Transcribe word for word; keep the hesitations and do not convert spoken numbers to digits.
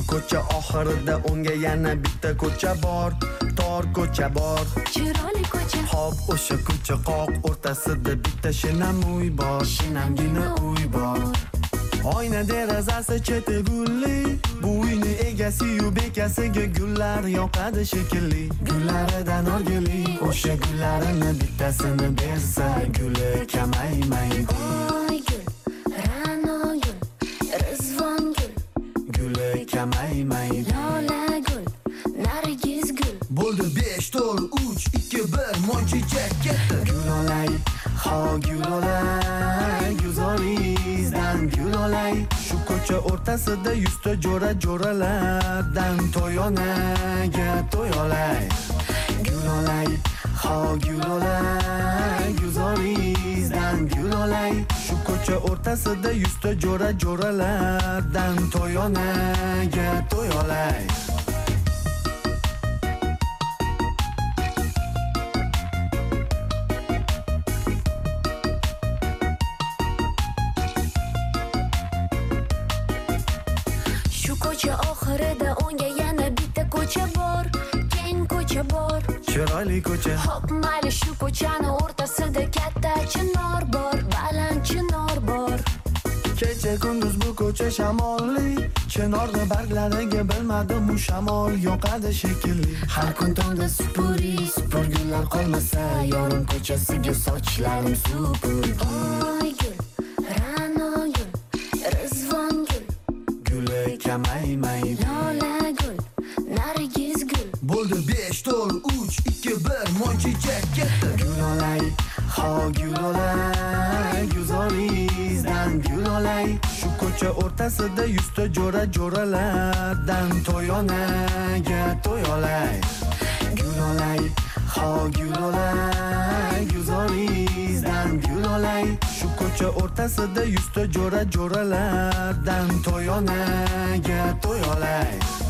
ko'cha oxirida unga yana bitta ko'cha bor, tor ko'cha bor, chiroyli ko'cha. hop o'sha ko'cha qoq o'rtasida bitta shinam uy bor, shinamgina uy bor. Oyna derazasi cheti gulli, bu uyni egasi-yu bekasiga gullar yoqadi shekilli. Gullaridan o'rgili, o'sha gullarini bittasini bersa, guli kamaymaydi. Oy gul, Ra'no gul, Rizvon gul, Guli kamaymaydi. Lola gul, Nargiz gul. Bo'ldi besh, to'rt, uch, ikki, bir, mo'nchichak ketdi. Gulolay, ha gulolay, guzoringizdan gulolay. Shu ko'cha o'rtasida yuzta jo'ra jo'ralardan to'yonaga to'yolay. Gulolay, ha gulolay, guzoringizdan gulolay. Shu ko'cha o'rtasida yuzta jo'ra jo'ralardan to'yonaga to'yolay. Ko'cha oxirida unga yana bitta ko'cha bor, keng ko'cha bor, chiroyli ko'cha. hop mayli shu ko'chani o'rtasida katta chinor bor, baland chinor bor. Kecha kunduz bu ko'cha shamolli, chinorni barglariga bilmadim u shamol yoqadi shekilli. Har kun tongda supuri, supurgullar qolmasa, yorim ko'chasiga sochlarim supurgi. Oy gul, Ra'no gul, Rizvon gul, Guli kamaymaydi. Lola gul, Nargiz gul. Bo'ldi besh, to'rt, uch, ikki, bir, mo'nchichak ketdi. Gulolay, ha gulolay, guzoringizdan gulolay. Shu ko'cha o'rtasida yuzta jo'ra jo'ralardan to'yonaga to'yolay. Gulolay, ha gulolay, guzoringizdan gulolay. Shu ko'cha o'rtasida yuzta jo'ra jo'ralardan to'yonaga to'yolay.